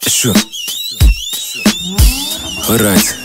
Sure. Alright.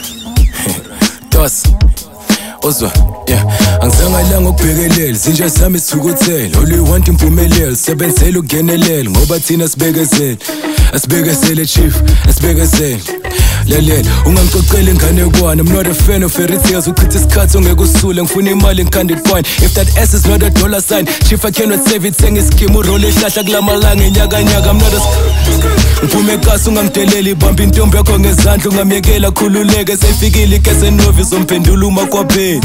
Dos. Ozwa, yeah. Angizangalanga ukubhekelela, zinja zami sithukuthele. All we want impumelelo, sebenzela ukungenelela ngoba thina sibekezele. Asibekezele chief, asibekezele. Lalela, ungangicocela inganekwane. I'm not a fan of fairy tales. Uchitha isikhathi ongeke usule, ngifuna imali ngikhanded point. If that ass is not a dollar sign, chief I cannot save it. Sengiskimu roll ihlahla kulamalanga inyakanyaka. I'm not a ngiphume ekasi ungamdeleli ibamba intombi yakho ngezandla ungamyekela khululeke seyifikile ikese novice umphendula umakhwapheni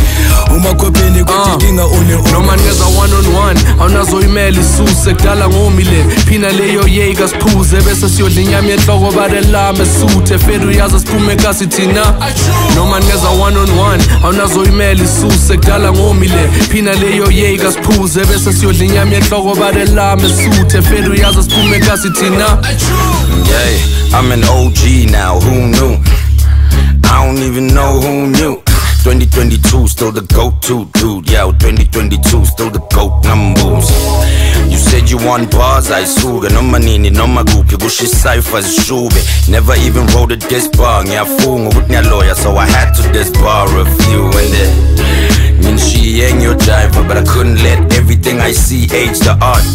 kudinga noma ngeza one on one awunazo imali isuse kudala ngomile phina leyo yeka siphuze bese siyodla inyama yenhloko barelame suthe fedu yaza siphume ekasi thina noma ngeza one on one awunazo imali isuse kudala ngomile phina leyo yeka siphuze bese siyodla inyama yenhloko barelame suthe fedu yaza siphume ekasi thina. Yeah, I'm an OG now, who knew? I don't even know who knew. 2022, still the go-to dude. Yeah, 2022, still the GOAT numbers. You said you want bars, I suga. No manini, no magupi, gushi ciphers, shube. Never even wrote a diss bar. Yeah, fool, with my lawyer, so I had to disbar a few. And then, she ain't your driver, but I couldn't let everything I see age the art.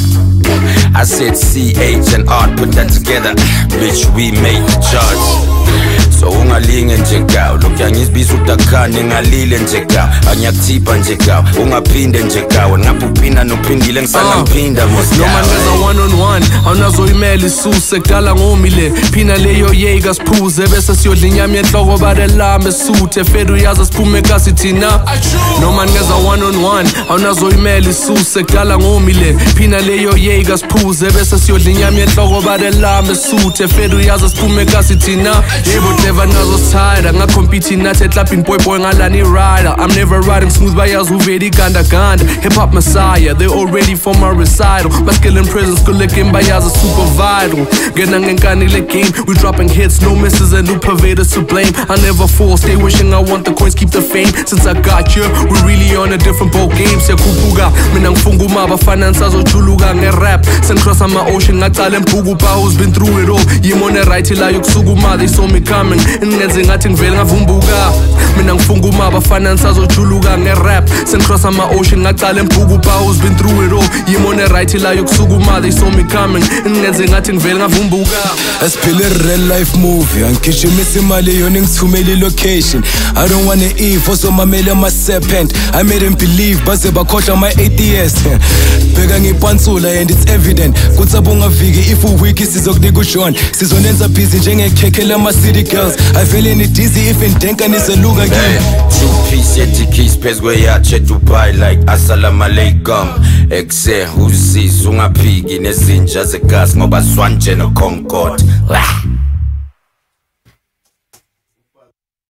I said CH and art, put that together, bitch, we made the charts. So ungalinge nje gaw lokhu yangizibisa udakhane ngalile nje gaw anyakuthipha nje gaw ungaphinde nje gaw ngaphuphina nophindile ngisangaphinda noma ngeza one on one awunazo imali isuse kudala ngomile phina leyo yeka siphuze bese siyodla inyama yenhloko barelame suthe fedu yaza siphume ekasi thina noma ngeza one on one awunazo imali isuse kudala ngomile phina leyo yeka siphuze bese siyodla inyama yenhloko barelame suthe fedu yaza siphume ekasi thina. Never nazo tired, ngacompete nathi clapping boy ngalani rider. I'm never riding smooth bayaz uvedi ganda. Hip hop messiah, they all ready for my recital. My skill in prison, school licking bayaz is super vital. Getting ngani le game, we dropping hits, no misses and new pervaders to blame. I never fall, stay wishing I want the coins, keep the fame. Since I got you, we really on a different boat game. Sekupuga, mina ngifunguma finance azojuluka nge-rap. Send cross on my ocean, ngacala mpukupa who's been through it all. Yimone right ila yokusukuma, they saw me coming. Ngenze ngathi ngivele ngavumbuka mina ngifunguma abafana nisazojuluka nge-rap sengicross ama-ocean ngacala empukupa who's been through it all yimone right la yokusukuma they saw me coming ngenze ngathi ngivele ngavumbuka asiphile real life movie angigijimisa imali yona ngithumele location I don't wanna eat so mamele ama-serpent I made them believe baze bakhohlwa ama-ATS bheka ngipansula and it's evident kuthi abungaviki if uwiki sizokunika uJohn sizonenza busy njengekhekhe lama-city girls I feel any dizzy if in denka niseluka again. Two-piece keys phezu kweyache Dubai like assalamu alaikum. Exe usiza ungaphiki nezinja zegasi ngoba swanje no Concord.